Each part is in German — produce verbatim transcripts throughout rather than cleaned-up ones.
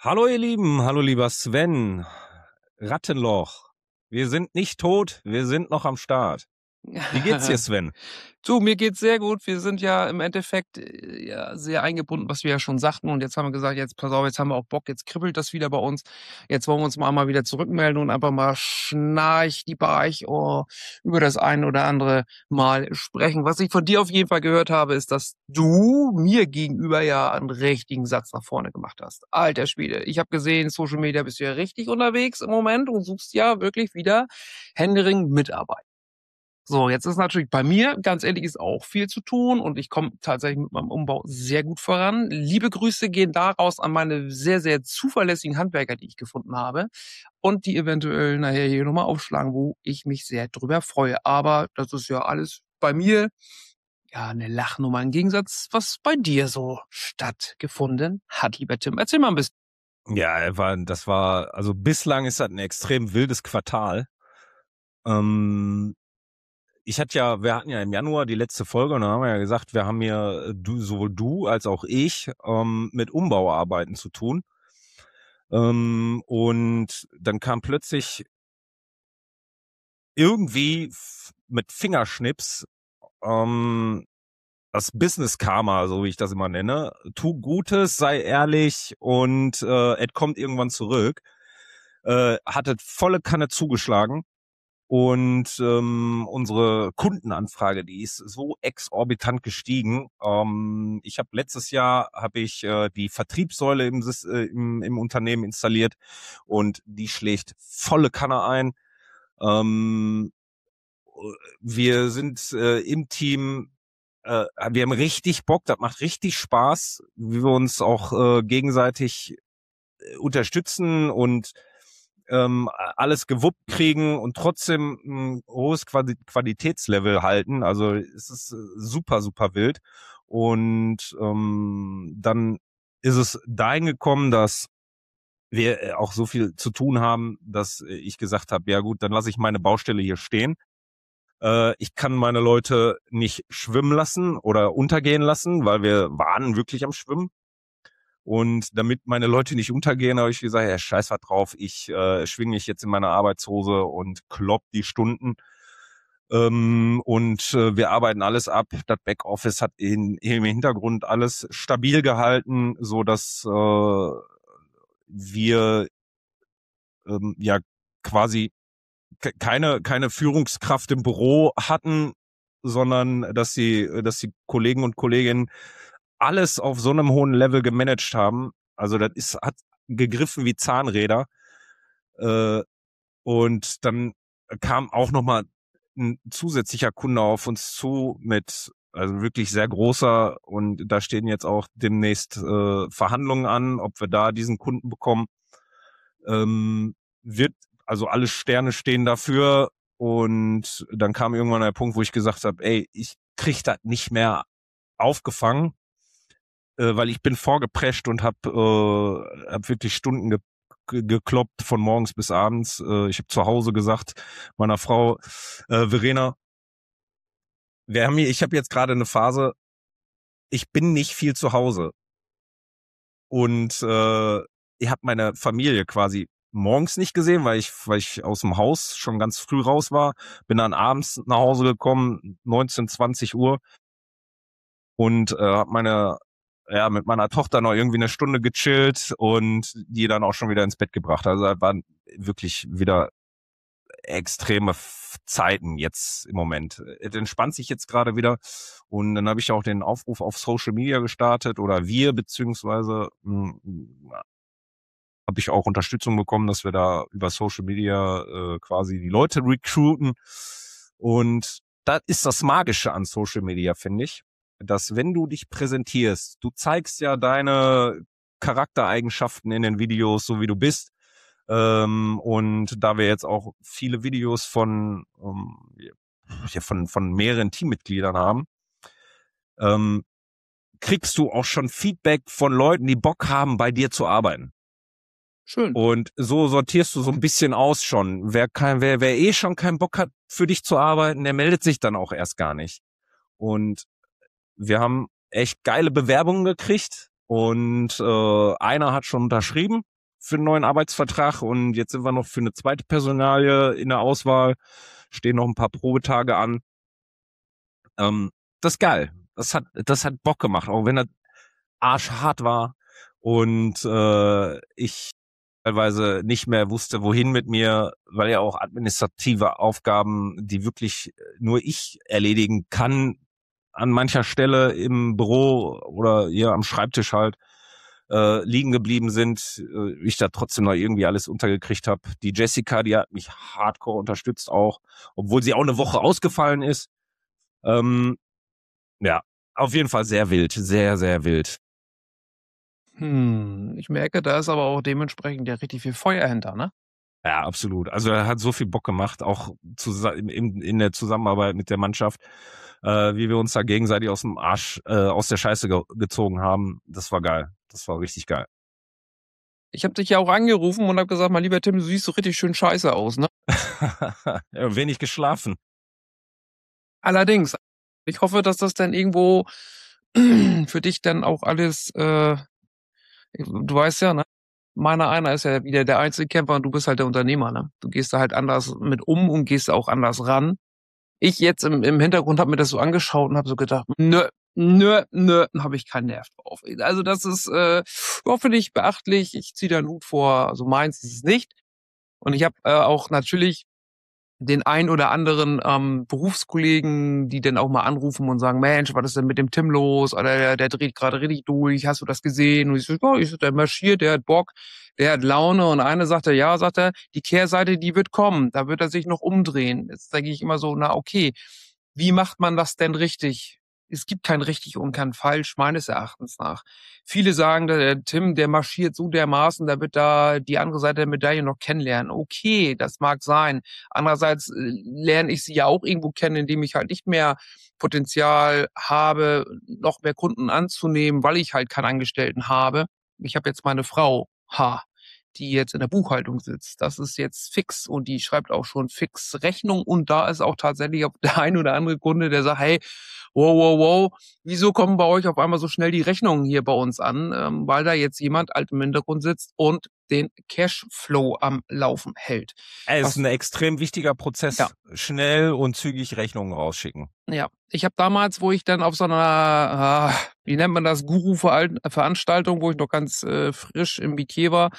Hallo ihr Lieben, hallo lieber Sven. Rattenloch. Wir sind nicht tot, wir sind noch am Start. Wie geht's dir, Sven? Du, mir geht's sehr gut. Wir sind ja im Endeffekt äh, ja sehr eingebunden, was wir ja schon sagten. Und jetzt haben wir gesagt, jetzt pass auf, jetzt haben wir auch Bock, jetzt kribbelt das wieder bei uns. Jetzt wollen wir uns mal einmal wieder zurückmelden und einfach mal schnarch die Barch oh, über das ein oder andere Mal sprechen. Was ich von dir auf jeden Fall gehört habe, ist, dass du mir gegenüber ja einen richtigen Satz nach vorne gemacht hast. Alter Schwede, ich habe gesehen, Social Media bist du ja richtig unterwegs im Moment und suchst ja wirklich wieder händeringend Mitarbeit. So, jetzt ist natürlich bei mir, ganz ehrlich, ist auch viel zu tun und ich komme tatsächlich mit meinem Umbau sehr gut voran. Liebe Grüße gehen daraus an meine sehr, sehr zuverlässigen Handwerker, die ich gefunden habe und die eventuell nachher hier nochmal aufschlagen, wo ich mich sehr drüber freue. Aber das ist ja alles bei mir ja eine Lachnummer im Gegensatz, was bei dir so stattgefunden hat, lieber Tim. Erzähl mal ein bisschen. Ja, er war, das war, also bislang ist das ein extrem wildes Quartal. Ähm, ich hatte ja, wir hatten ja im Januar die letzte Folge und dann haben wir ja gesagt, wir haben hier, du, sowohl du als auch ich, ähm, mit Umbauarbeiten zu tun. Ähm, und dann kam plötzlich irgendwie f- mit Fingerschnips, ähm, das Business Karma, so wie ich das immer nenne. Tu Gutes, sei ehrlich und äh, es kommt irgendwann zurück. Äh, hatte volle Kanne zugeschlagen und ähm, unsere Kundenanfrage, die ist so exorbitant gestiegen. Ähm, ich habe letztes Jahr habe ich äh, die Vertriebssäule im, Sys- äh, im, im Unternehmen installiert und die schlägt volle Kanne ein. Ähm, wir sind äh, im Team, äh, wir haben richtig Bock, das macht richtig Spaß, wie wir uns auch äh, gegenseitig äh, unterstützen und ähm, alles gewuppt kriegen und trotzdem ein hohes Quali- Qualitätslevel halten. Also es ist äh, super, super wild. Und ähm, dann ist es dahin gekommen, dass wir äh, auch so viel zu tun haben, dass äh, ich gesagt habe, ja gut, dann lasse ich meine Baustelle hier stehen. Äh, ich kann meine Leute nicht schwimmen lassen oder untergehen lassen, weil wir waren wirklich am Schwimmen. Und damit meine Leute nicht untergehen, habe ich gesagt, ja, scheiß was drauf, ich äh, schwinge mich jetzt in meine Arbeitshose und klopp die Stunden. Ähm, und äh, wir arbeiten alles ab. Das Backoffice hat in, im Hintergrund alles stabil gehalten, so dass äh, wir ähm, ja quasi ke- keine keine Führungskraft im Büro hatten, sondern dass sie dass die Kollegen und Kolleginnen alles auf so einem hohen Level gemanagt haben. Also das ist hat gegriffen wie Zahnräder. Äh, und dann kam auch noch mal ein zusätzlicher Kunde auf uns zu mit also wirklich sehr großer und da stehen jetzt auch demnächst äh, Verhandlungen an, ob wir da diesen Kunden bekommen. Ähm, wird also alle Sterne stehen dafür und dann kam irgendwann der Punkt, wo ich gesagt habe, ey, ich krieg das nicht mehr aufgefangen, äh, weil ich bin vorgeprescht und habe äh, hab wirklich Stunden ge ge gekloppt von morgens bis abends. Äh, ich habe zu Hause gesagt meiner Frau äh, Verena, wir haben hier, ich habe jetzt gerade eine Phase, ich bin nicht viel zu Hause und äh, ich habe meine Familie quasi morgens nicht gesehen, weil ich weil ich aus dem Haus schon ganz früh raus war, bin dann abends nach Hause gekommen, neunzehn, zwanzig Uhr und äh, habe meine ja mit meiner Tochter noch irgendwie eine Stunde gechillt und die dann auch schon wieder ins Bett gebracht. Also das waren wirklich wieder extreme F- Zeiten jetzt im Moment. Es entspannt sich jetzt gerade wieder und dann habe ich auch den Aufruf auf Social Media gestartet oder wir beziehungsweise mh, habe ich auch Unterstützung bekommen, dass wir da über Social Media äh, quasi die Leute recruiten. Und das ist das Magische an Social Media, finde ich, dass wenn du dich präsentierst, du zeigst ja deine Charaktereigenschaften in den Videos, so wie du bist. Ähm, und da wir jetzt auch viele Videos von, ähm, ja, von, von mehreren Teammitgliedern haben, ähm, kriegst du auch schon Feedback von Leuten, die Bock haben, bei dir zu arbeiten. Schön. Und so sortierst du so ein bisschen aus schon. Wer kein, wer, wer eh schon keinen Bock hat, für dich zu arbeiten, der meldet sich dann auch erst gar nicht. Und wir haben echt geile Bewerbungen gekriegt und äh, einer hat schon unterschrieben. für einen neuen Arbeitsvertrag und jetzt sind wir noch für eine zweite Personalie in der Auswahl, stehen noch ein paar Probetage an. Ähm, das ist geil. Das hat, das hat Bock gemacht, auch wenn das arschhart war und äh, ich teilweise nicht mehr wusste, wohin mit mir, weil ja auch administrative Aufgaben, die wirklich nur ich erledigen kann, an mancher Stelle im Büro oder hier am Schreibtisch halt äh, liegen geblieben sind, äh, ich da trotzdem noch irgendwie alles untergekriegt habe. Die Jessica, die hat mich hardcore unterstützt auch, obwohl sie auch eine Woche ausgefallen ist. Ähm, ja, auf jeden Fall sehr wild, sehr, sehr wild. Hm, ich merke, da ist aber auch dementsprechend ja richtig viel Feuer hinter, ne? Ja, absolut. Also er hat so viel Bock gemacht, auch zu, in, in der Zusammenarbeit mit der Mannschaft, äh, wie wir uns da gegenseitig aus dem Arsch, äh, aus der Scheiße ge gezogen haben. Das war geil. Das war richtig geil. Ich habe dich ja auch angerufen und habe gesagt, mein lieber Tim, du siehst so richtig schön scheiße aus, ne? Ja, wenig geschlafen. Allerdings, ich hoffe, dass das dann irgendwo für dich dann auch alles, äh, du weißt ja, ne? Meiner einer ist ja wieder der Einzelkämpfer und du bist halt der Unternehmer, ne? Du gehst da halt anders mit um und gehst auch anders ran. Ich jetzt im, im Hintergrund habe mir das so angeschaut und habe so gedacht, nö, nö, nö, habe ich keinen Nerv drauf. Also das ist, äh, hoffentlich beachtlich. Ich ziehe da einen Hut vor. Also meins ist es nicht. Und ich habe äh, auch natürlich den ein oder anderen ähm, Berufskollegen, die dann auch mal anrufen und sagen, Mensch, was ist denn mit dem Tim los? Oder der, der dreht gerade richtig durch, hast du das gesehen? Und ich so, ja, ich so, der marschiert, der hat Bock, der hat Laune. Und eine sagt er, ja, sagt er, die Kehrseite, die wird kommen, da wird er sich noch umdrehen. Jetzt denke ich immer so, na okay, wie macht man das denn richtig? Es gibt kein richtig und kein falsch, meines Erachtens nach. Viele sagen, der Tim, der marschiert so dermaßen, der wird da die andere Seite der Medaille noch kennenlernen. Okay, das mag sein. Andererseits äh, lerne ich sie ja auch irgendwo kennen, indem ich halt nicht mehr Potenzial habe, noch mehr Kunden anzunehmen, weil ich halt keinen Angestellten habe. Ich habe jetzt meine Frau, ha, die jetzt in der Buchhaltung sitzt. Das ist jetzt fix und die schreibt auch schon fix Rechnung und da ist auch tatsächlich auch der ein oder andere Kunde, der sagt, hey, wow, wow, wow, wieso kommen bei euch auf einmal so schnell die Rechnungen hier bei uns an? Ähm, weil da jetzt jemand alt im Hintergrund sitzt und den Cashflow am Laufen hält. Es Was, ist ein extrem wichtiger Prozess. ja, Schnell und zügig Rechnungen rausschicken. ja. Ich habe damals, wo ich dann auf so einer, äh, wie nennt man das, Guru-Veranstaltung, wo ich noch ganz äh, frisch im Metier war,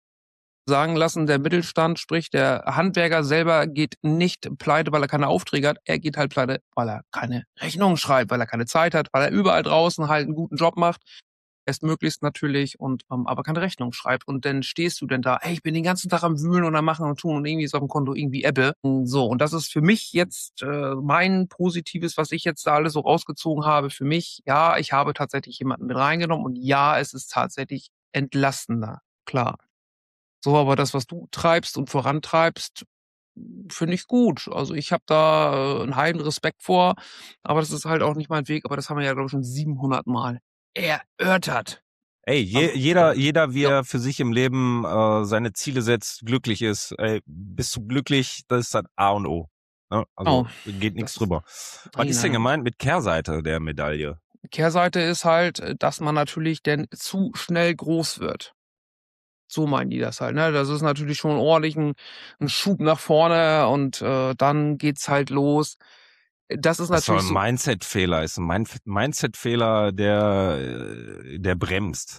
sagen lassen, der Mittelstand, sprich der Handwerker selber geht nicht pleite, weil er keine Aufträge hat. Er geht halt pleite, weil er keine Rechnungen schreibt, weil er keine Zeit hat, weil er überall draußen halt einen guten Job macht. Erstmöglichst natürlich und ähm, aber keine Rechnung schreibt. Und dann stehst du denn da, ey, ich bin den ganzen Tag am Wühlen und am Machen und Tun und irgendwie ist auf dem Konto irgendwie Ebbe. So, und das ist für mich jetzt äh, mein Positives, was ich jetzt da alles so rausgezogen habe. Für mich, ja, ich habe tatsächlich jemanden mit reingenommen und ja, es ist tatsächlich entlastender, klar. So, aber das, was du treibst und vorantreibst, finde ich gut. Also ich habe da äh, einen heiden Respekt vor, aber das ist halt auch nicht mein Weg. Aber das haben wir ja, glaube ich, schon siebenhundert Mal erörtert. Ey, je, Also, jeder, jeder, wie ja. er für sich im Leben äh, seine Ziele setzt, glücklich ist. Ey, bist du glücklich? Das ist das A und O. Ne? Also Oh, geht nichts das, drüber. Was ist denn nein, gemeint mit Kehrseite der Medaille? Kehrseite ist halt, dass man natürlich denn zu schnell groß wird. So meinen die das halt, ne? Das ist natürlich schon ordentlich ein, ein Schub nach vorne und äh, dann geht's halt los. Das ist Das ist doch natürlich ein so. Mindset-Fehler. Ist ein Mind- Mindset-Fehler, der, äh, der bremst.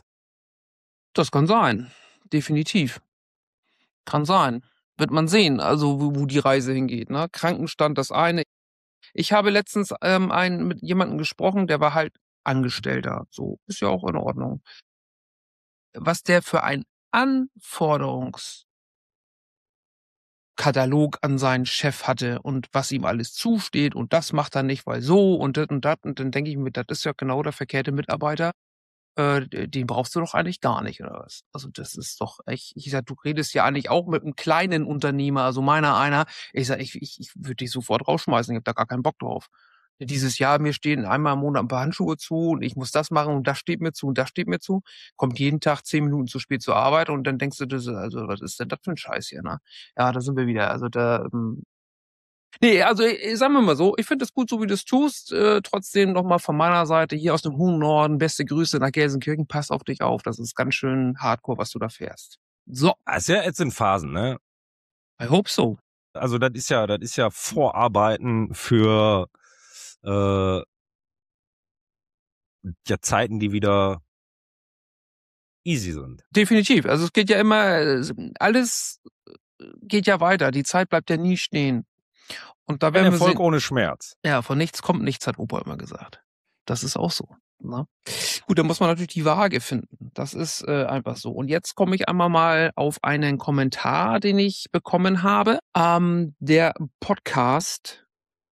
Das kann sein. Definitiv. Kann sein. Wird man sehen, also wo, wo die Reise hingeht, ne? Krankenstand das eine. Ich habe letztens ähm, einen, mit jemandem gesprochen, der war halt Angestellter. So, ist ja auch in Ordnung. Was der für ein Anforderungskatalog an seinen Chef hatte und was ihm alles zusteht und das macht er nicht, weil so und das und das. Und dann denke ich mir, das ist ja genau der verkehrte Mitarbeiter. Äh, den brauchst du doch eigentlich gar nicht, oder was? Also das ist doch echt, ich sag, du redest ja eigentlich auch mit einem kleinen Unternehmer, also meiner einer. Ich sag, ich, ich, ich würde dich sofort rausschmeißen, ich habe da gar keinen Bock drauf. Dieses Jahr, mir stehen einmal im Monat ein paar Handschuhe zu und ich muss das machen und das steht mir zu und das steht mir zu. Kommt jeden Tag zehn Minuten zu spät zur Arbeit und dann denkst du, das, also was ist denn das für ein Scheiß hier, ne? Ja, da sind wir wieder. Also da, ähm, nee, also äh, sagen wir mal so, ich finde es gut, so wie du es tust. Äh, trotzdem nochmal von meiner Seite hier aus dem hohen Norden, beste Grüße nach Gelsenkirchen, pass auf dich auf. Das ist ganz schön hardcore, was du da fährst. So. Das ist ja jetzt in Phasen, ne? I hope so. Also das ist ja, das ist ja Vorarbeiten für äh, ja Zeiten, die wieder easy sind. Definitiv. Also es geht ja immer, alles geht ja weiter. Die Zeit bleibt ja nie stehen. Und da Ein werden wir Erfolg sehen. ohne Schmerz. Ja, von nichts kommt nichts, hat Opa immer gesagt. Das ist auch so. Ne? Gut, da muss man natürlich die Waage finden. Das ist äh, einfach so. Und jetzt komme ich einmal mal auf einen Kommentar, den ich bekommen habe. Ähm, der Podcast,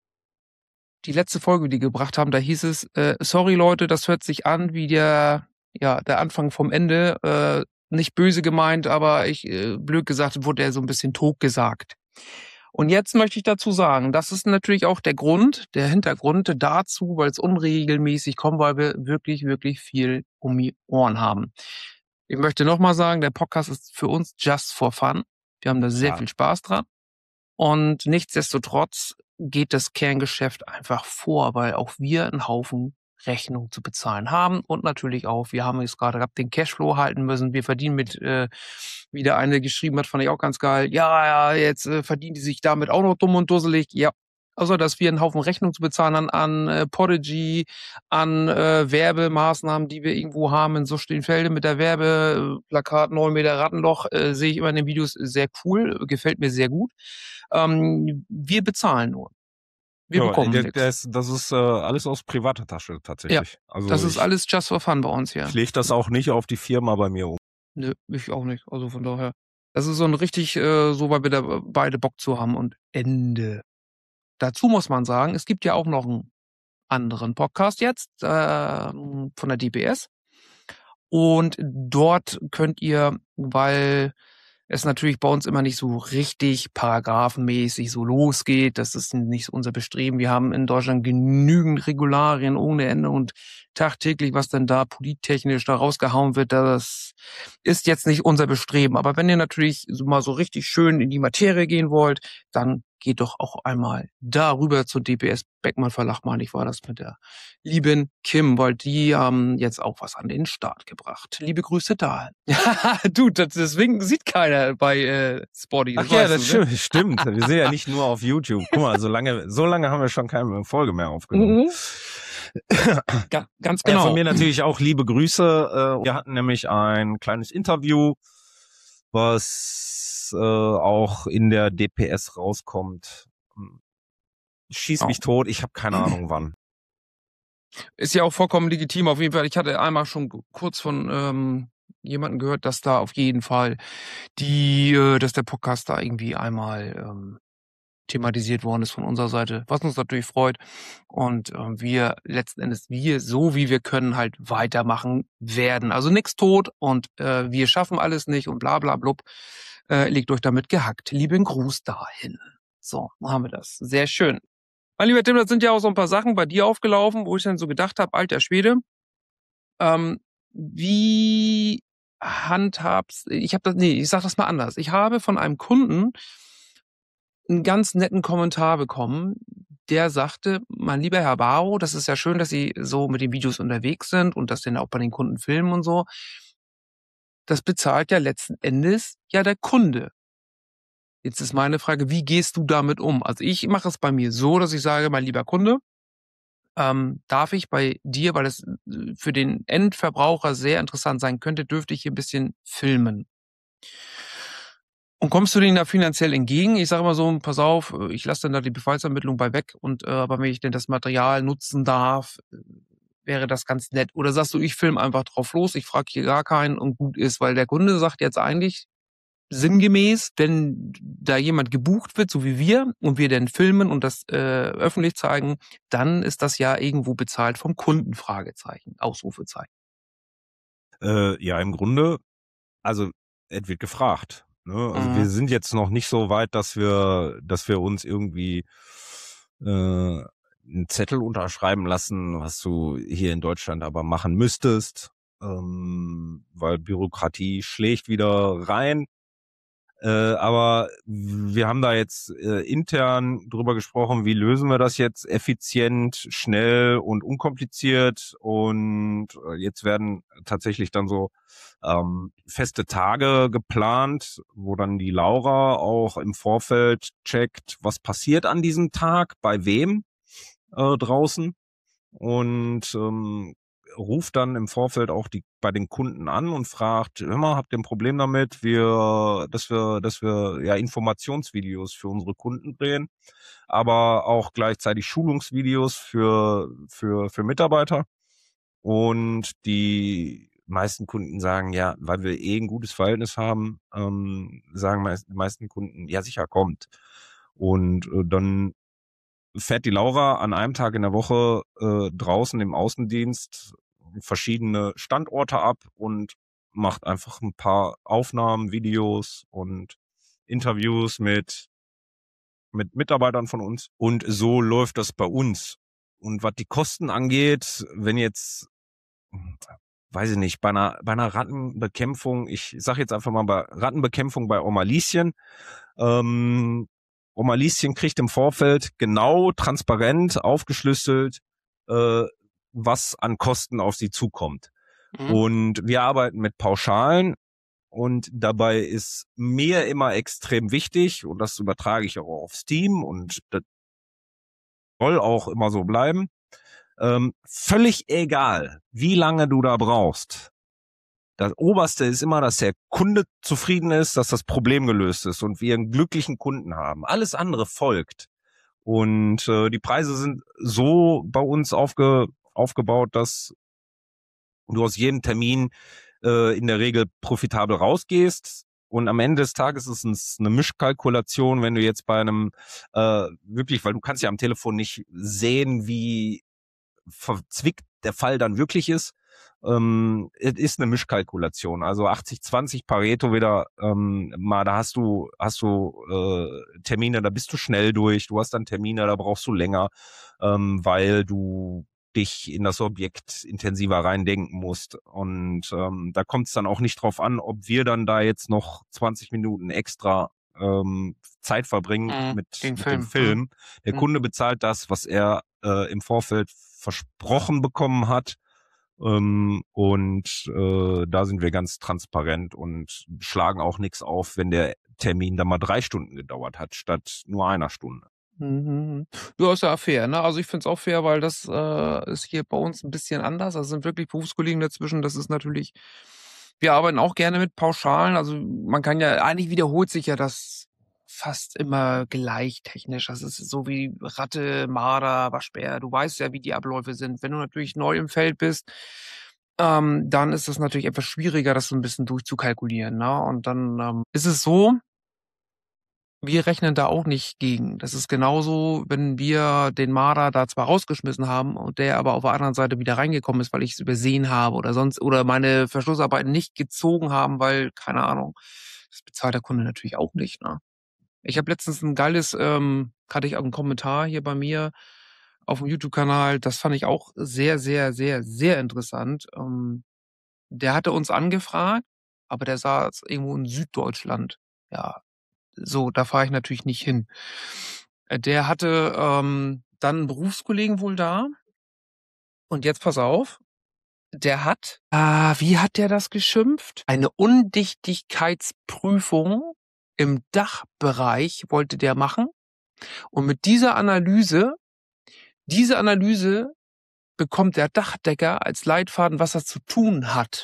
die letzte Folge, die gebracht haben, da hieß es, äh, sorry Leute, das hört sich an wie der, ja, der Anfang vom Ende. Äh, nicht böse gemeint, aber ich, äh, blöd gesagt, wurde er so ein bisschen tot gesagt. Und jetzt möchte ich dazu sagen, das ist natürlich auch der Grund, der Hintergrund dazu, weil es unregelmäßig kommt, weil wir wirklich, wirklich viel um die Ohren haben. Ich möchte nochmal sagen, der Podcast ist für uns just for fun. Wir haben da sehr Ja. viel Spaß dran. Und nichtsdestotrotz geht das Kerngeschäft einfach vor, weil auch wir einen Haufen Rechnung zu bezahlen haben und natürlich auch, wir haben jetzt gerade gehabt, den Cashflow halten müssen. Wir verdienen mit, äh, wieder eine geschrieben hat, fand ich auch ganz geil. Ja, ja, jetzt äh, verdienen die sich damit auch noch dumm und dusselig. Ja, außer dass wir einen Haufen Rechnung zu bezahlen haben an äh, Podigy, an äh, Werbemaßnahmen, die wir irgendwo haben in Suchtenfelde mit der Werbeplakat neun Meter Rattenloch, äh, sehe ich immer in den Videos sehr cool, gefällt mir sehr gut. Ähm, wir bezahlen nur. Wir Ja, bekommen der, nichts. das, das ist äh, alles aus privater Tasche tatsächlich. Also Das ist ich, alles just for fun bei uns hier. ich lege das auch nicht auf die Firma bei mir um. Nö, ich auch nicht. Also von daher. Das ist so ein richtig, äh, so, weil wir da beide Bock zu haben und Ende. Dazu muss man sagen, es gibt ja auch noch einen anderen Podcast jetzt äh, von der D B S. Und dort könnt ihr, weil es natürlich bei uns immer nicht so richtig paragraphenmäßig so losgeht, das ist nicht unser Bestreben. Wir haben in Deutschland genügend Regularien ohne Ende und tagtäglich, was dann da polittechnisch da rausgehauen wird, das ist jetzt nicht unser Bestreben. Aber wenn ihr natürlich so mal so richtig schön in die Materie gehen wollt, dann geht doch auch einmal darüber zur D B S Beckmann Verlag, meine ich, war das mit der lieben Kim, weil die haben jetzt auch was an den Start gebracht. Liebe Grüße da. du, das, deswegen sieht keiner bei äh, Spotty. Ach ja, das stimmt, stimmt. Wir sind ja nicht nur auf YouTube. Guck mal, so lange, so lange haben wir schon keine Folge mehr aufgenommen. Mhm. Ga ganz genau. Ja, von mir natürlich auch liebe Grüße. Wir hatten nämlich ein kleines Interview, was äh, auch in der D P S rauskommt. Schieß mich oh. tot, ich habe keine Ahnung wann. Ist ja auch vollkommen legitim. Auf jeden Fall, ich hatte einmal schon kurz von ähm, jemandem gehört, dass da auf jeden Fall die, äh, dass der Podcast da irgendwie einmal ähm, thematisiert worden ist von unserer Seite, was uns natürlich freut. Und äh, wir letzten Endes, wir so wie wir können, halt weitermachen werden. Also nichts tot und äh, wir schaffen alles nicht und bla bla blub. Äh, legt euch damit gehackt. Lieben Gruß dahin. So, haben wir das. Sehr schön. Mein lieber Tim, das sind ja auch so ein paar Sachen bei dir aufgelaufen, wo ich dann so gedacht habe, alter Schwede, ähm, wie handhabst, ich habe das, nee, ich sag das mal anders. Ich habe von einem Kunden einen ganz netten Kommentar bekommen, der sagte, mein lieber Herr Baro, das ist ja schön, dass Sie so mit den Videos unterwegs sind und das dann auch bei den Kunden filmen und so. Das bezahlt ja letzten Endes ja der Kunde. Jetzt ist meine Frage, wie gehst du damit um? Also ich mache es bei mir so, dass ich sage, mein lieber Kunde, ähm, darf ich bei dir, weil es für den Endverbraucher sehr interessant sein könnte, dürfte ich hier ein bisschen filmen. Und kommst du denen da finanziell entgegen? Ich sage immer so, pass auf, ich lasse dann da die Befallsermittlung bei weg und äh, aber wenn ich denn das Material nutzen darf, wäre das ganz nett. Oder sagst du, ich filme einfach drauf los, ich frage hier gar keinen und gut ist, weil der Kunde sagt jetzt eigentlich sinngemäß, wenn da jemand gebucht wird, so wie wir, und wir dann filmen und das äh, öffentlich zeigen, dann ist das ja irgendwo bezahlt vom Kunden, Fragezeichen, Ausrufezeichen. Äh, ja, im Grunde, also es wird gefragt. Ne? Also mhm. wir sind jetzt noch nicht so weit, dass wir, dass wir uns irgendwie äh, einen Zettel unterschreiben lassen, was du hier in Deutschland aber machen müsstest, ähm, weil Bürokratie schlägt wieder rein. Äh, aber wir haben da jetzt äh, intern drüber gesprochen, wie lösen wir das jetzt effizient, schnell und unkompliziert. Und äh, jetzt werden tatsächlich dann so ähm, feste Tage geplant, wo dann die Laura auch im Vorfeld checkt, was passiert an diesem Tag, bei wem äh, draußen. Und ähm, ruft dann im Vorfeld auch die bei den Kunden an und fragt, hör mal, habt ihr ein Problem damit, wir, dass wir, dass wir ja Informationsvideos für unsere Kunden drehen, aber auch gleichzeitig Schulungsvideos für für für Mitarbeiter. Und die meisten Kunden sagen, ja, weil wir eh ein gutes Verhältnis haben, ähm, sagen meist, die meisten Kunden, ja sicher, kommt. Und äh, dann fährt die Laura an einem Tag in der Woche äh, draußen im Außendienst verschiedene Standorte ab und macht einfach ein paar Aufnahmen, Videos und Interviews mit mit Mitarbeitern von uns. Und so läuft das bei uns. Und was die Kosten angeht, wenn jetzt, weiß ich nicht, bei einer bei einer Rattenbekämpfung, ich sag jetzt einfach mal bei Rattenbekämpfung bei Oma Lieschen, ähm, Oma Lieschen kriegt im Vorfeld genau, transparent, aufgeschlüsselt, äh, was an Kosten auf sie zukommt. Mhm. Und wir arbeiten mit Pauschalen und dabei ist mir immer extrem wichtig, und das übertrage ich auch aufs Team und das soll auch immer so bleiben, ähm, völlig egal, wie lange du da brauchst. Das Oberste ist immer, dass der Kunde zufrieden ist, dass das Problem gelöst ist und wir einen glücklichen Kunden haben. Alles andere folgt. Und äh, die Preise sind so bei uns aufge, aufgebaut, dass du aus jedem Termin äh, in der Regel profitabel rausgehst. Und am Ende des Tages ist es eine Mischkalkulation, wenn du jetzt bei einem äh, wirklich, weil du kannst ja am Telefon nicht sehen, wie verzwickt der Fall dann wirklich ist. Ähm, es ist eine Mischkalkulation, also achtzig zwanzig Pareto wieder, ähm, mal da hast du hast du äh, Termine, da bist du schnell durch, du hast dann Termine, da brauchst du länger, ähm, weil du dich in das Objekt intensiver reindenken musst. Und ähm, da kommt es dann auch nicht drauf an, ob wir dann da jetzt noch zwanzig Minuten extra ähm, Zeit verbringen Mhm. mit, Den mit Film. dem Film. Mhm. Der Kunde bezahlt das, was er äh, im Vorfeld versprochen bekommen hat. Ähm, und äh, da sind wir ganz transparent und schlagen auch nichts auf, wenn der Termin dann mal drei Stunden gedauert hat, statt nur einer Stunde. Mhm. Ja, ist ja fair, ne? Also ich finde es auch fair, weil das äh, ist hier bei uns ein bisschen anders. Also sind wirklich Berufskollegen dazwischen. Das ist natürlich, wir arbeiten auch gerne mit Pauschalen. Also man kann ja, eigentlich wiederholt sich ja das fast immer gleich technisch. Das ist so wie Ratte, Marder, Waschbär. Du weißt ja, wie die Abläufe sind. Wenn du natürlich neu im Feld bist, ähm, dann ist es natürlich etwas schwieriger, das so ein bisschen durchzukalkulieren, ne? Und dann ähm, ist es so, wir rechnen da auch nicht gegen. Das ist genauso, wenn wir den Marder da zwar rausgeschmissen haben und der aber auf der anderen Seite wieder reingekommen ist, weil ich es übersehen habe oder sonst oder meine Verschlussarbeiten nicht gezogen haben, weil, keine Ahnung, das bezahlt der Kunde natürlich auch nicht, ne? Ich habe letztens ein geiles, ähm, hatte ich auch einen Kommentar hier bei mir auf dem YouTube-Kanal, das fand ich auch sehr, sehr, sehr, sehr interessant. Ähm, der hatte uns angefragt, aber der saß irgendwo in Süddeutschland. Ja, so, da fahre ich natürlich nicht hin. Äh, Der hatte ähm, dann einen Berufskollegen wohl da. Und jetzt pass auf, der hat, ah, wie hat der das geschimpft? Eine Undichtigkeitsprüfung im Dachbereich wollte der machen. Und mit dieser Analyse, diese Analyse bekommt der Dachdecker als Leitfaden, was er zu tun hat.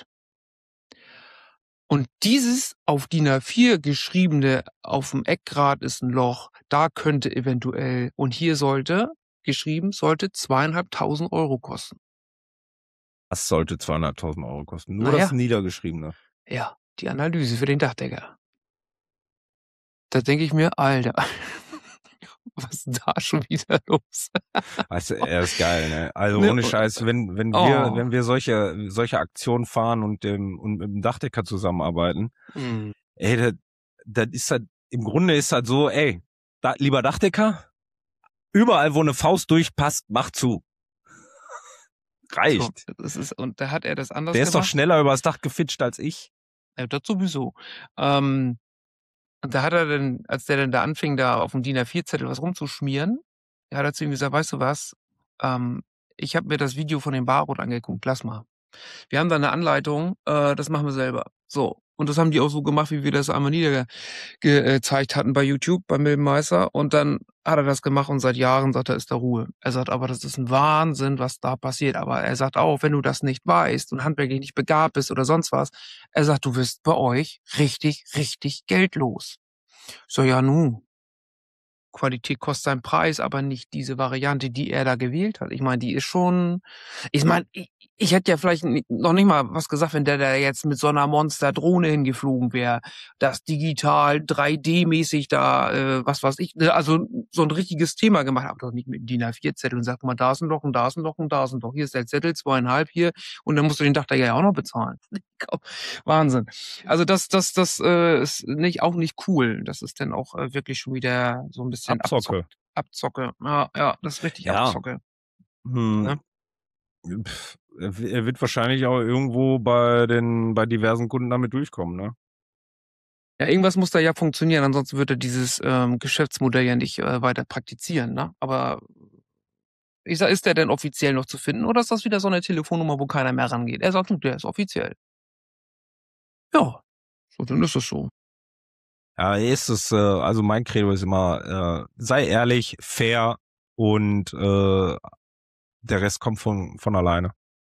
Und dieses auf D I N A vier geschriebene, auf dem Eckgrad ist ein Loch, da könnte eventuell, und hier sollte, geschrieben, sollte zweieinhalbtausend Euro kosten. Das sollte zweihunderttausend Euro kosten. Nur Naja. das Niedergeschriebene. Ja, die Analyse für den Dachdecker. Da denke ich mir, Alter, was ist da schon wieder los? Also, er ist geil, ne? Also Ne, ohne Scheiß, wenn wenn wir oh. wenn wir solche solche Aktionen fahren und dem und mit dem Dachdecker zusammenarbeiten, Mm. ey, das, das ist halt im Grunde ist halt so, ey, da, lieber Dachdecker, überall wo eine Faust durchpasst, mach zu. Reicht. So, das ist, und da hat er das anders Der ist doch gemacht. schneller übers Dach gefitscht als ich. Ja, das sowieso. Ähm, Und da hat er dann, als der dann da anfing, da auf dem D I N A vier Zettel was rumzuschmieren, da hat er zu ihm gesagt: „Weißt du was? Ähm, ich habe mir das Video von dem Barcode angeguckt, lass mal. Wir haben da 'ne Anleitung, äh, das machen wir selber." So. Und das haben die auch so gemacht, wie wir das einmal niederge ge äh, gezeigt hatten bei YouTube, bei Milbenmeister. Und dann hat er das gemacht und seit Jahren, sagt er, ist da Ruhe. Er sagt: „Aber das ist 'n Wahnsinn, was da passiert." Aber er sagt auch: „Wenn du das nicht weißt und handwerklich nicht begabt bist oder sonst was", er sagt: „Du wirst bei euch richtig, richtig Geld los." Ich so: „Ja nu, Qualität kostet seinen Preis, aber nicht diese Variante, die er da gewählt hat." Ich meine, die ist schon, ich meine, ich ich hätte ja vielleicht ni noch nicht mal was gesagt, wenn der da jetzt mit so 'ner Monsterdrohne hingeflogen wäre, das digital drei D-mäßig da, äh, was weiß ich, ne, also so 'n richtiges Thema gemacht, aber doch nicht mit 'm D I N A vier Zettel und sagt: „Guck mal, da ist 'n Loch und da ist 'n Loch und da ist 'n Loch. Hier ist der Zettel, zwei Komma fünf hier und dann musst du den Dachdecker ja auch noch bezahlen." Komm, Wahnsinn. Also das das das, äh, ist nicht auch nicht cool. Das ist dann auch, äh, wirklich schon wieder so 'n bisschen Abzocke. abzockt Abzocke. Ja, ja, das ist richtig Ja. Abzocke, Hm, ne? pf, er wi er wird wahrscheinlich auch irgendwo bei den bei diversen Kunden damit durchkommen, ne? Ja, irgendwas muss da ja funktionieren, ansonsten wird er dieses, ähm, Geschäftsmodell ja nicht, äh, weiter praktizieren, ne? Aber ich sage, ist der denn offiziell noch zu finden oder ist das wieder so 'ne Telefonnummer, wo keiner mehr rangeht? Er sagt: „Du, der ist offiziell." Ja, so, dann ist es so. Ja, ist es, äh also mein Credo ist immer, äh, sei ehrlich, fair und, äh, der Rest kommt von von alleine.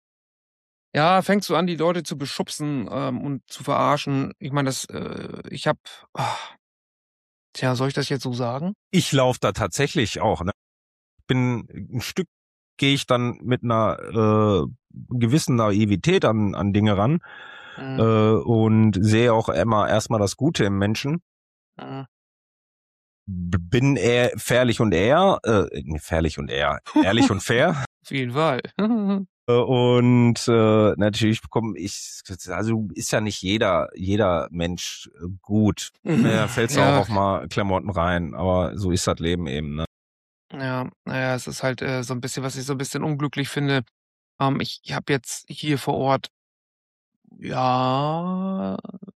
Ja, fängst du an, die Leute zu beschubsen, ähm, und zu verarschen. Ich meine, das, äh ich habe ah, tja, soll ich das jetzt so sagen? Ich laufe da tatsächlich auch, ne? Bin 'n Stück gehe ich dann mit 'ner, äh, gewissen Naivität an an Dinge ran, äh, Mhm, und sehe auch immer erst mal das Gute im Menschen. mhm. B bin eher fährlich und eher, äh, ne, fährlich und eher, ehrlich und fair. Auf jeden Fall. Äh, und, äh, natürlich bekomme ich also ist ja nicht jeder jeder Mensch, äh, gut. Ja, fällst du auch Ja, auf mal Klamotten rein, aber so ist das Leben eben, ne? ja, na ja, es ist halt, äh, so 'n bisschen, was ich so 'n bisschen unglücklich finde. Ähm, ich habe jetzt hier vor Ort, ja,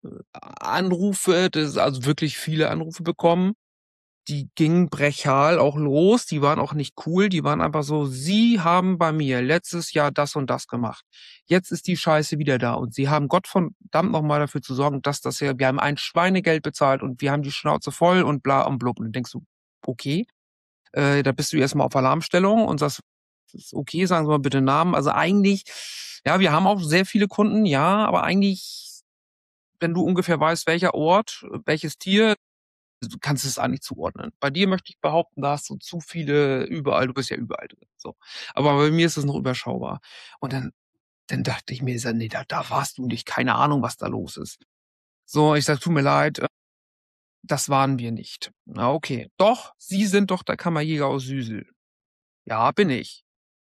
Anrufe, das also wirklich viele Anrufe bekommen. Die gingen brachial auch los, die waren auch nicht cool, die waren einfach so: „Sie haben bei mir letztes Jahr das und das gemacht. Jetzt ist die Scheiße wieder da und Sie haben Gottverdammt noch mal dafür zu sorgen, dass das hier, wir haben ein Schweinegeld bezahlt und wir haben die Schnauze voll" und bla und blub. Und dann denkst du: „Okay." Äh, da bist du erst mal auf Alarmstellung und sagst: „Ist okay, sagen Sie mal bitte Namen." Also eigentlich, ja, wir haben auch sehr viele Kunden, ja, aber eigentlich, wenn du ungefähr weißt, welcher Ort, welches Tier, du kannst es eigentlich zuordnen. Bei dir möchte ich behaupten, da hast du zu viele überall, du bist ja überall drin, so. Aber bei mir ist es noch überschaubar. Und dann dann dachte ich mir so: „Ne, da da warst du nicht, keine Ahnung, was da los ist." So, ich sage: „Tut mir leid, äh, das waren wir nicht." „Ah, okay." „Doch, Sie sind doch der Kammerjäger aus Süsel." „Ja, bin ich."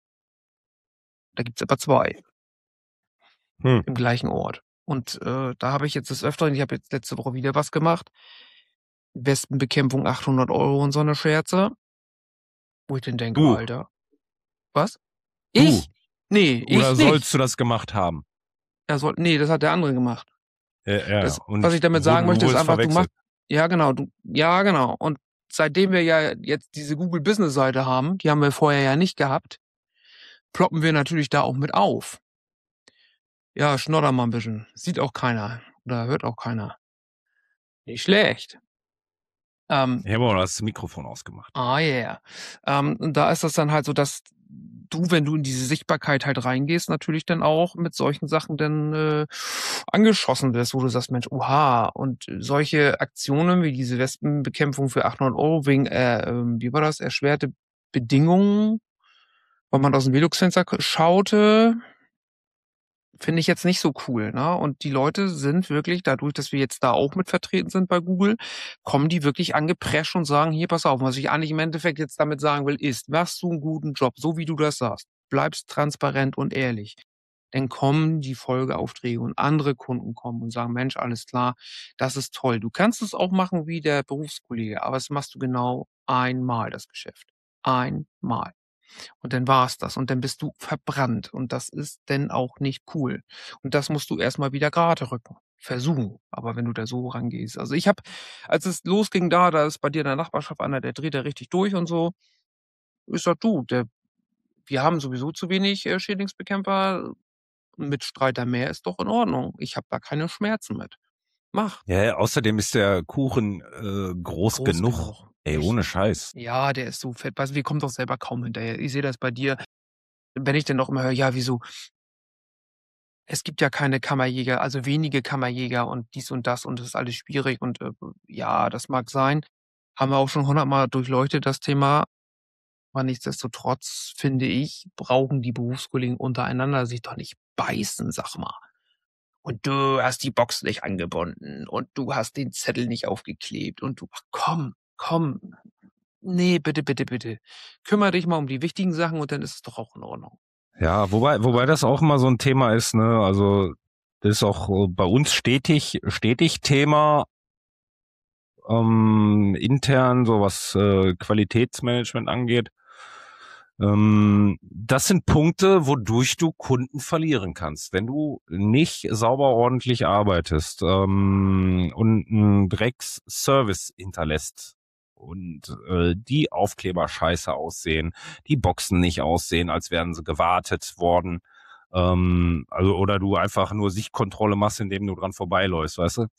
Da gibt's aber zwei Hm. im gleichen Ort. Und, äh, da habe ich jetzt des Öfteren, ich habe jetzt letzte Woche wieder was gemacht, Wespenbekämpfung achthundert Euro und so 'ne Scherze, wo ich dann denke: Du, „Alter." Was? du, Ich? Ne, oder ich sollst nicht. du das gemacht haben? Er soll ne, das hat der andere gemacht. Ja, ja, Das, was ich und damit sagen wurde du möchte, ist wurdest einfach, du machst, verwechselt. ja genau, du, ja genau. Und seitdem wir ja jetzt diese Google Business Seite haben, die haben wir vorher ja nicht gehabt, ploppen wir natürlich da auch mit auf. Ja, schnodder mal 'n bisschen. Sieht auch keiner oder hört auch keiner. Nicht schlecht. Ähm, Ich habe auch das Mikrofon ausgemacht. ah yeah. Ähm, und da ist das dann halt so, dass du, wenn du in diese Sichtbarkeit halt reingehst, natürlich dann auch mit solchen Sachen dann, äh, angeschossen wirst, wo du sagst: „Mensch, oha." Und solche Aktionen wie diese Wespenbekämpfung für achthundert Euro wegen, äh, ähm, wie war das, erschwerte Bedingungen, weil man aus'm Velux-Fenster k schaute, finde ich jetzt nicht so cool, ne? Und die Leute sind wirklich dadurch, dass wir jetzt da auch mit vertreten sind bei Google, kommen die wirklich angeprescht und sagen: „Hier, pass auf." Was ich eigentlich im Endeffekt jetzt damit sagen will, ist: Machst du 'n guten Job, so wie du das sagst, bleibst transparent und ehrlich, dann kommen die Folgeaufträge und andere Kunden kommen und sagen: „Mensch, alles klar, das ist toll." Du kannst es auch machen wie der Berufskollege, aber das machst du genau einmal, das Geschäft. Einmal. Und dann war's das und dann bist du verbrannt und das ist dann auch nicht cool. Und das musst du erst mal wieder gerade rücken. Versuchen, aber wenn du da so rangehst. Also, ich habe als es losging da da ist bei dir in der Nachbarschaft einer, der dreht da richtig durch und so. Ich sage: „Du, der wir haben sowieso zu wenig, äh, Schädlingsbekämpfer. 'N Mitstreiter mehr ist doch in Ordnung. Ich habe da keine Schmerzen mit. Mach.“ Ja, ja, außerdem ist der Kuchen äh, groß Groß genug. genug. Ey, ohne Richtig. Scheiß. Ja, der ist so fett. Weißt du, wir kommen doch selber kaum hinterher. Ich sehe das bei dir, wenn ich dann auch immer höre: „Ja, wieso es gibt ja keine Kammerjäger, also wenige Kammerjäger und dies und das und das ist alles schwierig“ und, äh, ja, das mag sein. Haben wir auch schon hundertmal durchleuchtet, das Thema. Aber nichtsdestotrotz, finde ich, brauchen die Berufskollegen untereinander sich doch nicht beißen, sag mal. Und du hast die Box nicht angebunden und du hast den Zettel nicht aufgeklebt und du ach komm, komm. Ne, bitte, bitte, bitte. Kümmere dich mal um die wichtigen Sachen und dann ist es doch auch in Ordnung. Ja, wobei, wobei das auch immer so ein Thema ist, ne? Also das ist auch äh, bei uns stetig, stetig Thema ähm, intern, so was äh, Qualitätsmanagement angeht. Ähm, das sind Punkte, wodurch du Kunden verlieren kannst. Wenn du nicht sauber ordentlich arbeitest ähm, und einen Drecksservice hinterlässt und äh, die Aufkleber scheiße aussehen, die Boxen nicht aussehen, als wären sie gewartet worden, ähm, also oder du einfach nur Sichtkontrolle machst, indem du dran vorbeiläufst, weißt du?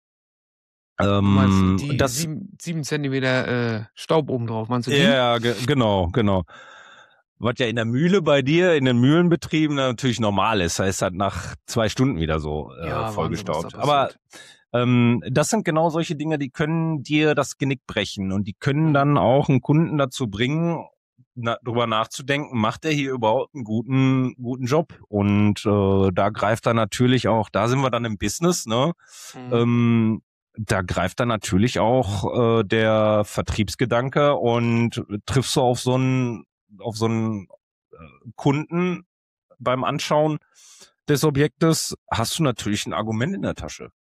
Du meinst Ähm, die das sieben sieben Zentimeter, äh, Staub oben drauf, meinst du die? Ja, ge genau, genau. Was ja in der Mühle bei dir, in den Mühlenbetrieben natürlich normal ist. Da ist halt nach zwei Stunden wieder so äh, Ja, Wahnsinn, was da vollgestaut. Aber passiert. ähm, das sind genau solche Dinge, die können dir das Genick brechen und die können Mhm. dann auch einen Kunden dazu bringen, na, drüber nachzudenken, macht er hier überhaupt einen guten guten Job? Und äh, da greift er natürlich auch, da sind wir dann im Business, ne? Mhm. Ähm, da greift dann natürlich auch äh, der Vertriebsgedanke und triffst du auf so einen auf so einen äh, Kunden beim Anschauen des Objektes, hast du natürlich ein Argument in der Tasche.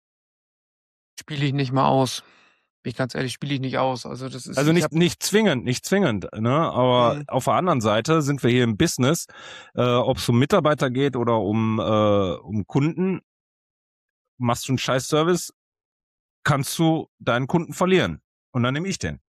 Spiele ich nicht mal aus. Bin ich ganz ehrlich, spiele ich nicht aus. Also, das ist Also ich nicht habe nicht zwingend, nicht zwingend, ne? Aber mhm. auf der anderen Seite sind wir hier im Business, äh, ob es um Mitarbeiter geht oder um äh, um Kunden, machst du einen scheiß Service, kannst du deinen Kunden verlieren. Und dann nehme ich den.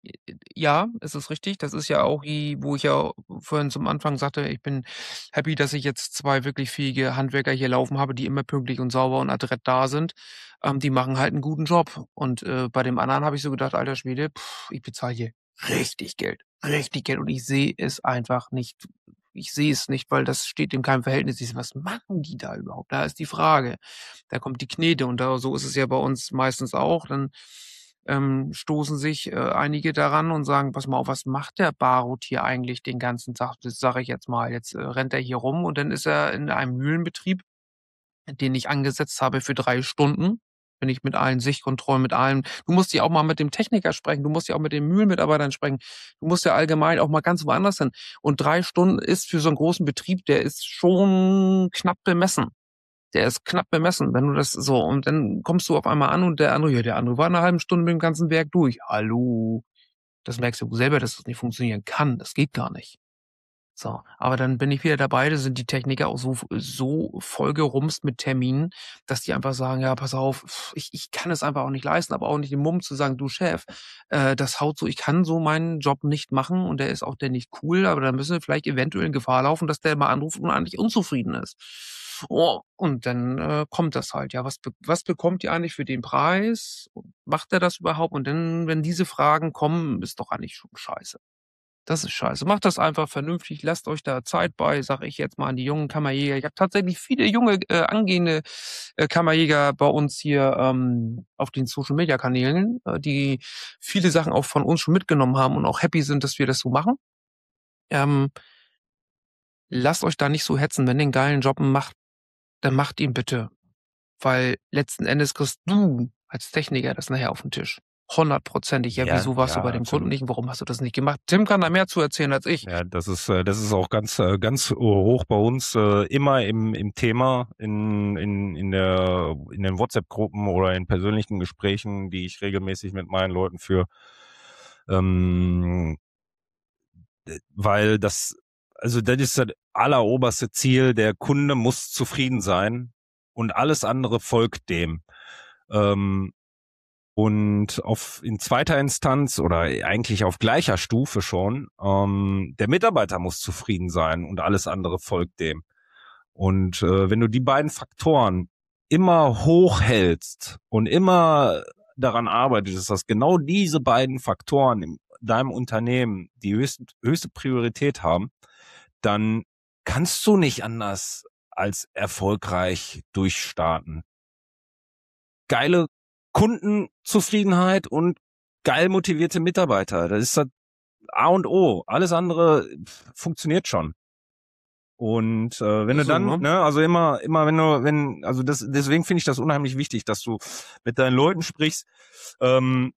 Ja, es ist richtig. Das ist ja auch die wo ich ja vorhin zum Anfang sagte, ich bin happy, dass ich jetzt zwei wirklich fähige Handwerker hier laufen habe, die immer pünktlich und sauber und adrett da sind. Ähm, die machen halt 'n guten Job. Und, äh, bei dem anderen habe ich so gedacht: „Alter Schwede, ich bezahle hier richtig Geld, richtig Geld und ich sehe es einfach nicht. Ich sehe es nicht, weil das steht in keinem Verhältnis. Ich so: „Was machen die da überhaupt?“ Da ist die Frage. Da kommt die Knete und da so ist es ja bei uns meistens auch. Dann ähm, stoßen sich, äh, einige daran und sagen: „Pass mal auf, was macht der Barut hier eigentlich den ganzen Tag?“ Das sage ich jetzt mal. Jetzt, äh, rennt er hier rum und dann ist er in einem Mühlenbetrieb, den ich angesetzt habe für drei Stunden. Bin ich mit allen Sichtkontrollen, mit allem du musst ja auch mal mit dem Techniker sprechen, du musst ja auch mit den Mühlenmitarbeitern sprechen. Du musst ja allgemein auch mal ganz woanders hin. Und drei Stunden ist für so 'n großen Betrieb der ist schon knapp bemessen. Der ist knapp bemessen, wenn du das so und dann kommst du auf einmal an und der andere ja, der andere war 'ne halben Stunde mit dem ganzen Werk durch. Hallo? Das merkst du selber, dass das nicht funktionieren kann. Das geht gar nicht. So, aber dann bin ich wieder dabei, da sind die Techniker auch so so vollgerumst mit Terminen, dass die einfach sagen: „Ja, pass auf, pf, ich ich kann es einfach auch nicht leisten“, aber auch nicht den Mumm zu sagen: „Du Chef, äh, das haut so ich kann so meinen Job nicht machen und der ist auch der nicht cool, aber da müssen wir vielleicht eventuell in Gefahr laufen, dass der mal anruft und eigentlich unzufrieden ist.“ Oh, und dann, äh, kommt das halt. Ja, was be was bekommt ihr eigentlich für den Preis? Macht er das überhaupt? Und dann, wenn diese Fragen kommen, ist doch eigentlich schon scheiße. Das ist scheiße. Macht das einfach vernünftig, lasst euch da Zeit bei, sage ich jetzt mal an die jungen Kammerjäger. Ich habe tatsächlich viele junge, äh, angehende, äh, Kammerjäger bei uns hier, ähm, auf den Social-Media-Kanälen, äh, die viele Sachen auch von uns schon mitgenommen haben und auch happy sind, dass wir das so machen. Ähm, lasst euch da nicht so hetzen. Wenn ihr 'n geilen Job macht, dann macht ihn bitte, weil letzten Endes kriegst du als Techniker das nachher auf 'n Tisch. Hundertprozentig. Ja, Ja, wieso warst du ja, bei dem Kunden absolut. nicht? Warum hast du das nicht gemacht? Tim kann da mehr zu erzählen als ich. Ja, das ist äh, das ist auch ganz äh, ganz hoch bei uns äh, immer im im Thema in in in der in den WhatsApp-Gruppen oder in persönlichen Gesprächen, die ich regelmäßig mit meinen Leuten führe. Ähm, weil das, also das ist das alleroberste Ziel. Der Kunde muss zufrieden sein und alles andere folgt dem. Ähm, und auf in zweiter Instanz oder eigentlich auf gleicher Stufe schon, ähm, der Mitarbeiter muss zufrieden sein und alles andere folgt dem. Und äh, wenn du die beiden Faktoren immer hochhältst und immer daran arbeitest, dass genau diese beiden Faktoren in deinem Unternehmen die höchste, höchste Priorität haben, dann kannst du nicht anders als erfolgreich durchstarten. Geile Kundenzufriedenheit und geil motivierte Mitarbeiter. Das ist das A und O. Alles andere funktioniert schon. Und äh, wenn du So, dann, ne? ne, also immer, immer wenn du, wenn, also das, deswegen finde ich das unheimlich wichtig, dass du mit deinen Leuten sprichst ähm,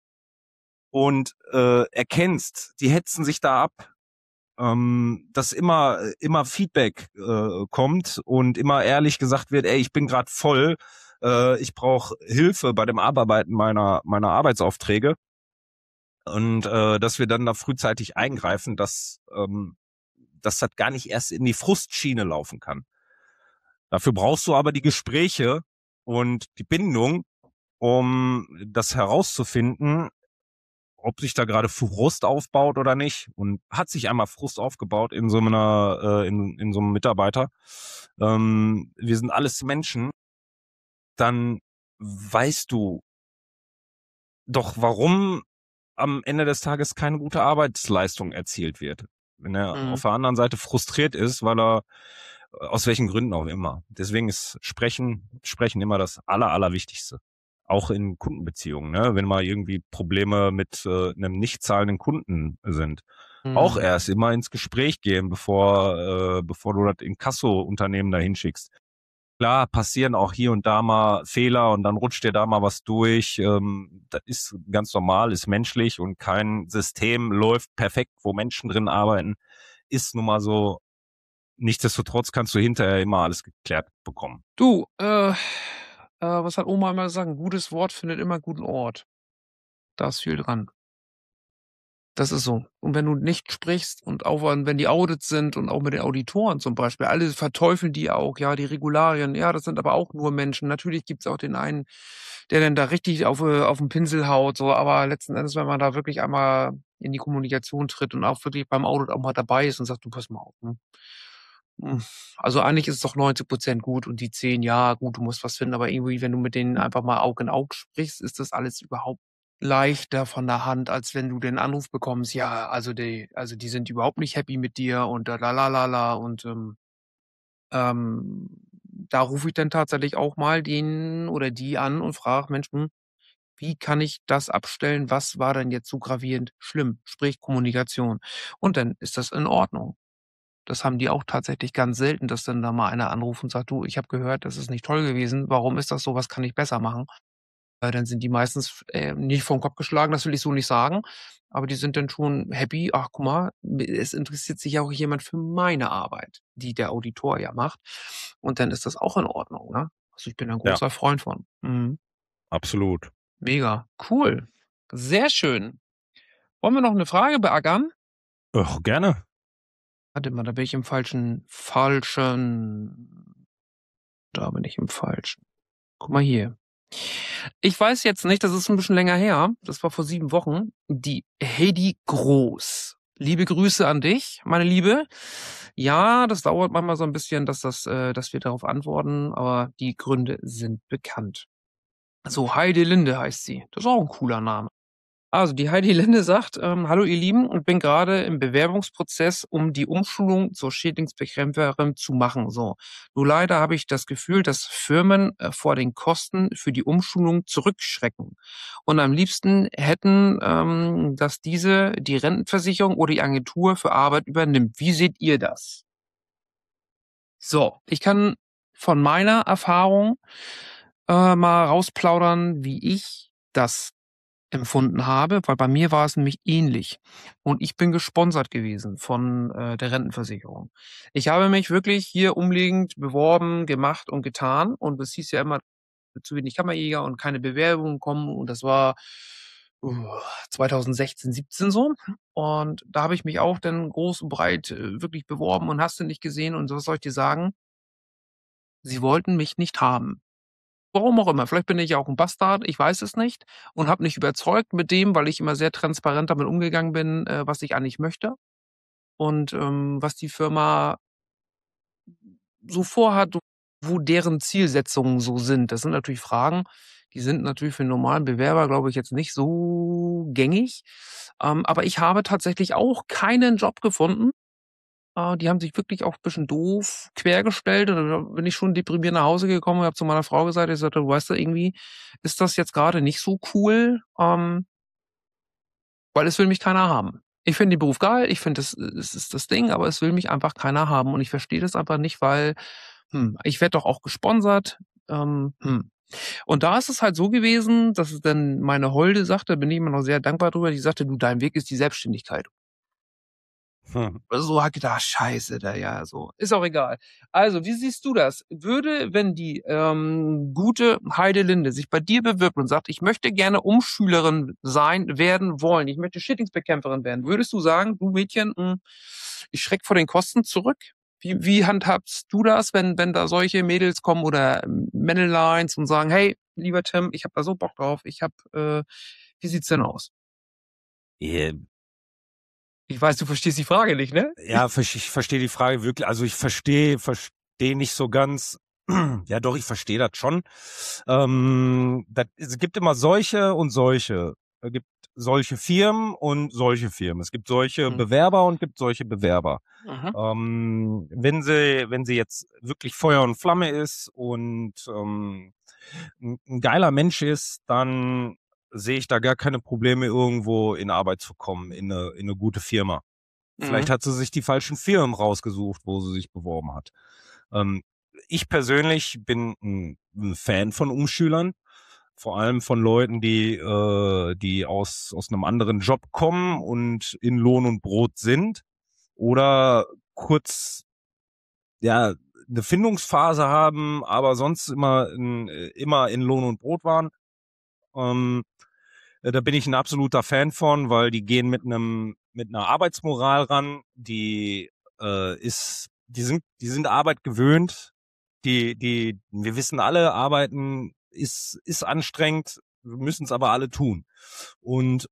und äh, erkennst, die hetzen sich da ab, ähm, dass immer, immer Feedback äh, kommt und immer ehrlich gesagt wird, ey, ich bin gerade voll, äh, ich brauche Hilfe bei dem Abarbeiten meiner meiner Arbeitsaufträge und äh, dass wir dann da frühzeitig eingreifen, dass ähm, dass das gar nicht erst in die Frustschiene laufen kann. Dafür brauchst du aber die Gespräche und die Bindung, um das herauszufinden, ob sich da gerade Frust aufbaut oder nicht. Und hat sich einmal Frust aufgebaut in so einer, äh, in, in so einem Mitarbeiter. Ähm, wir sind alles Menschen. Dann weißt du doch, warum am Ende des Tages keine gute Arbeitsleistung erzielt wird. Wenn er Mhm. auf der anderen Seite frustriert ist, weil er aus welchen Gründen auch immer. Deswegen ist Sprechen, Sprechen immer das Aller, Allerwichtigste. Auch in Kundenbeziehungen, ne? Wenn mal irgendwie Probleme mit äh, einem nicht zahlenden Kunden sind. Auch Mhm. erst immer ins Gespräch gehen, bevor, äh, bevor du das Inkasso-Unternehmen da hinschickst. Klar, passieren auch hier und da mal Fehler und dann rutscht dir da mal was durch. Ähm, das ist ganz normal, ist menschlich und kein System läuft perfekt, wo Menschen drin arbeiten. Ist nun mal so. Nichtsdestotrotz kannst du hinterher immer alles geklärt bekommen. Du, äh, äh, was hat Oma immer gesagt? Ein gutes Wort findet immer einen guten Ort. Da ist viel dran. Das ist so. Und wenn du nicht sprichst und auch wenn die Audits sind und auch mit den Auditoren zum Beispiel, alle verteufeln die auch, ja, die Regularien, ja, das sind aber auch nur Menschen. Natürlich gibt's auch den einen, der dann da richtig auf, äh, auf den Pinsel haut, so, aber letzten Endes, wenn man da wirklich einmal in die Kommunikation tritt und auch wirklich beim Audit auch mal dabei ist und sagt, du pass mal auf, ne? Hm, also eigentlich ist es doch neunzig Prozent gut und die zehn, ja, gut, du musst was finden, aber irgendwie, wenn du mit denen einfach mal Aug in Aug sprichst, ist das alles überhaupt leichter von der Hand, als wenn du den Anruf bekommst, ja, also die also die sind überhaupt nicht happy mit dir und da la la la la und, ähm, ähm, da rufe ich dann tatsächlich auch mal den oder die an und frage: „Mensch, hm, wie kann ich das abstellen? Was war denn jetzt so gravierend schlimm?“ Sprich Kommunikation. Und dann ist das in Ordnung. Das haben die auch tatsächlich ganz selten, dass dann da mal einer anruft und sagt: „Du, ich habe gehört, das ist nicht toll gewesen. Warum ist das so? Was kann ich besser machen?“ Äh, dann sind die meistens, äh, nicht vom Kopf geschlagen, das will ich so nicht sagen, aber die sind dann schon happy: „Ach, guck mal, m es interessiert sich ja auch jemand für meine Arbeit, die der Auditor ja macht.“ Und dann ist das auch in Ordnung, ne? Also, ich bin ein Ja, großer Freund von. Mhm. absolut. Mega, cool. Sehr schön. Wollen wir noch 'ne Frage beackern? Ach, gerne. Warte mal, da bin ich im falschen falschen da bin ich im Falschen. Guck mal hier. Ich weiß jetzt nicht, das ist 'n bisschen länger her, das war vor sieben Wochen, die Heidi Groß. Liebe Grüße an dich, meine Liebe. Ja, das dauert manchmal so 'n bisschen, dass das äh, dass wir darauf antworten, aber die Gründe sind bekannt. So, Heidi Linde heißt sie. Das ist auch 'n cooler Name. Also, die Heidi Linde sagt, ähm: „Hallo ihr Lieben und bin gerade im Bewerbungsprozess, um die Umschulung zur Schädlingsbekämpferin zu machen, so. Nur leider habe ich das Gefühl, dass Firmen, äh, vor den Kosten für die Umschulung zurückschrecken und am liebsten hätten, ähm, dass diese die Rentenversicherung oder die Agentur für Arbeit übernimmt. Wie seht ihr das?“ So, ich kann von meiner Erfahrung, äh, mal rausplaudern, wie ich das empfunden habe, weil bei mir war es nämlich ähnlich. Und ich bin gesponsert gewesen von, äh, der Rentenversicherung. Ich habe mich wirklich hier umliegend beworben, gemacht und getan und es hieß ja immer, zu wenig Kammerjäger und keine Bewerbungen kommen und das war zweitausendsechzehn, siebzehn so. Und da habe ich mich auch dann groß und breit äh, wirklich beworben und hast du nicht gesehen. Und was soll ich dir sagen? Sie wollten mich nicht haben. Warum auch immer. Vielleicht bin ich ja auch ein Bastard, ich weiß es nicht und habe nicht überzeugt mit dem, weil ich immer sehr transparent damit umgegangen bin, äh, was ich eigentlich möchte und, ähm, was die Firma so vorhat, wo deren Zielsetzungen so sind. Das sind natürlich Fragen, die sind natürlich für 'n normalen Bewerber, glaube ich, jetzt nicht so gängig. Ähm, aber ich habe tatsächlich auch keinen Job gefunden. Äh, die haben sich wirklich auch bisschen doof quergestellt und da bin ich schon deprimiert nach Hause gekommen und habe zu meiner Frau gesagt, ich sagte: „Du weißt du, irgendwie ist das jetzt grade nicht so cool, ähm, weil es will mich keiner haben. Ich finde den Beruf geil, ich finde, das es ist das Ding, aber es will mich einfach keiner haben und ich verstehe das einfach nicht, weil, hm, ich werde doch auch gesponsert, ähm, hm.“ Und da ist es halt so gewesen, dass es dann meine Holde sagte, bin ich immer noch sehr dankbar drüber, die sagte: „Du, dein Weg ist die Selbstständigkeit.“ Hm. So hat gedacht: „Scheiße, da ja, so.“ Ist auch egal. Also, wie siehst du das? Würde, wenn die, ähm, gute Heidelinde sich bei dir bewirbt und sagt: „Ich möchte gerne Umschülerin sein werden wollen. Ich möchte Schädlingsbekämpferin werden.“ Würdest du sagen: „Du Mädchen, hm, ich schrecke vor den Kosten zurück?“ Wie wie handhabst du das, wenn wenn da solche Mädels kommen oder Männleins und sagen: „Hey, lieber Tim, ich habe da so Bock drauf. Ich habe, äh“ wie sieht's denn aus? Ähm, Ich weiß, du verstehst die Frage nicht, ne? ja, versch ich verstehe die Frage wirklich. Also ich verstehe verstehe nicht so ganz. Ja, doch, ich verstehe das schon. Ähm, das, es gibt immer solche und solche. Es gibt solche Firmen und solche Firmen. Es gibt solche Mhm. Bewerber und gibt solche Bewerber. Mhm. Ähm, wenn sie, wenn sie jetzt wirklich Feuer und Flamme ist und ähm, ein, ein geiler Mensch ist, dann sehe ich da gar keine Probleme, irgendwo in Arbeit zu kommen, in eine, in eine gute Firma. Vielleicht Mhm. hat sie sich die falschen Firmen rausgesucht, wo sie sich beworben hat. Ähm, ich persönlich bin ein, ein Fan von Umschülern, vor allem von Leuten, die äh, die aus aus einem anderen Job kommen und in Lohn und Brot sind oder kurz ja eine Findungsphase haben, aber sonst immer in, immer in Lohn und Brot waren. Ähm, äh, Da bin ich ein absoluter Fan von, weil die gehen mit einem mit einer Arbeitsmoral ran, die äh, ist, die sind, die sind Arbeit gewöhnt. Die, die, wir wissen alle, Arbeiten ist ist anstrengend, wir müssen es aber alle tun. Und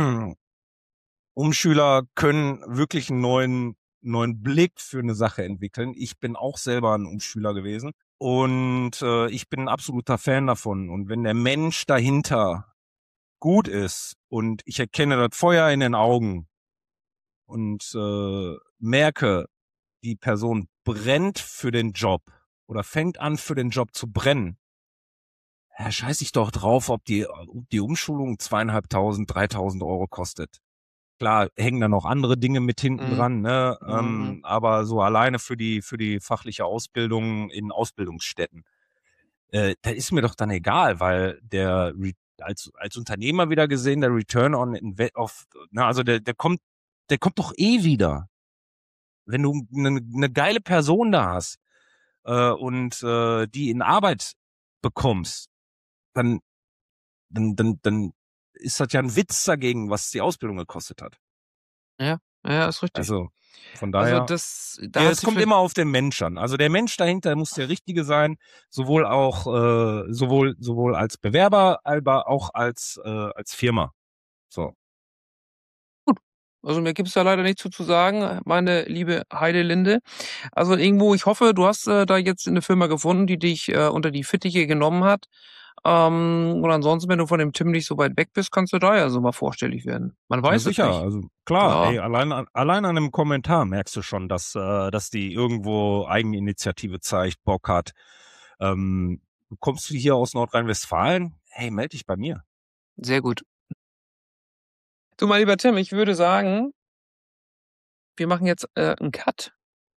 Umschüler können wirklich einen neuen neuen Blick für eine Sache entwickeln. Ich bin auch selber ein Umschüler gewesen und äh, ich bin ein absoluter Fan davon. Und wenn der Mensch dahinter gut ist und ich erkenne das Feuer in den Augen und äh, merke, die Person brennt für den Job oder fängt an für den Job zu brennen, ja, scheiß ich doch drauf, ob die, ob die Umschulung zweieinhalbtausend, dreitausend Euro kostet. Klar, hängen da noch andere Dinge mit hinten Mhm. dran, ne? Mhm. Ähm, aber so alleine für die, für die fachliche Ausbildung in Ausbildungsstätten, äh, da ist mir doch dann egal, weil der Re als als Unternehmer wieder gesehen, der Return on Inve auf, na, also der der kommt der kommt doch eh wieder. Wenn du eine ne geile Person da hast, äh, und äh, die in Arbeit bekommst, dann dann dann dann ist das ja ein Witz dagegen, was die Ausbildung gekostet hat. Ja, ja, ist richtig. Also, von Also, daher, das da ja, hat es sie kommt für immer auf den Mensch an. Also der Mensch dahinter muss der Richtige sein, sowohl auch äh, sowohl sowohl als Bewerber, aber auch als äh, als Firma. So. gut. Also, mir gibt's da leider nichts zu zu sagen, meine liebe Heidelinde. Also, irgendwo ich hoffe, du hast, äh, da jetzt 'ne Firma gefunden, die dich, äh, unter die Fittiche genommen hat. Ähm, und ansonsten, wenn du von dem Tim nicht so weit weg bist, kannst du da ja so mal vorstellig werden. Man Ja weiß es sicher, nicht. also klar, ey, Klar, allein an allein an 'nem Kommentar merkst du schon, dass äh, dass die irgendwo Eigeninitiative zeigt, Bock hat. Ähm, kommst du hier aus Nordrhein-Westfalen? Hey, melde dich bei mir. sehr gut. Du, mein lieber Tim, ich würde sagen, wir machen jetzt, äh, 'n Cut.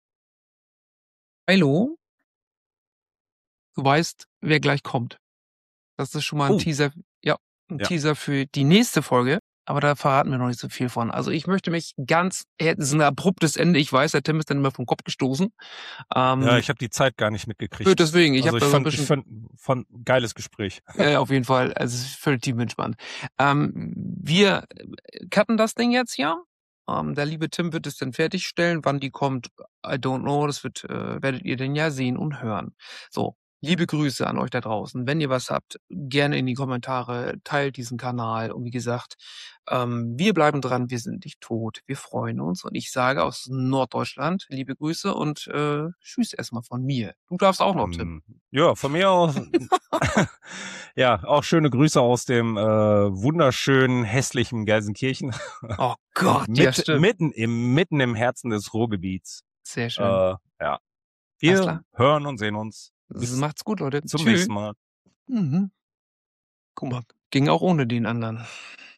Hallo, du weißt, wer gleich kommt. Das ist schon mal 'n Oh, Teaser ja, 'n ja. Teaser für die nächste Folge. aber da verraten wir noch nicht so viel von. Also ich möchte mich ganz, es ist ein abruptes Ende, ich weiß, der Tim ist dann immer vom Kopf gestoßen. Ähm, Ja, ich habe die Zeit gar nicht mitgekriegt. Deswegen, ich also habe ich da so ein fand, ich bisschen... fand, fand geiles Gespräch. Ja, auf jeden Fall. Also es ist völlig tiefenentspannt. Ähm, wir cutten das Ding jetzt hier. Ähm, der liebe Tim wird es dann fertigstellen. Wann die kommt, I don't know. Das wird, äh, werdet ihr dann ja sehen und hören. So, liebe Grüße an euch da draußen. Wenn ihr was habt, gerne in die Kommentare, teilt diesen Kanal. Und wie gesagt, ähm, wir bleiben dran, wir sind nicht tot. Wir freuen uns. Und ich sage aus Norddeutschland, liebe Grüße und äh, tschüss erstmal von mir. Du darfst auch noch, Tim. Ja, von mir aus. Ja, auch schöne Grüße aus dem äh, wunderschönen, hässlichen Gelsenkirchen. Oh Gott, Mit, ja, stimmt. Mitten im, mitten im Herzen des Ruhrgebiets. Sehr schön. Äh, ja. Wir hören und sehen uns. Bis Macht's gut, Leute. zum Tschüss. nächsten Mal. Mhm. Guck mal, ging auch ohne den anderen.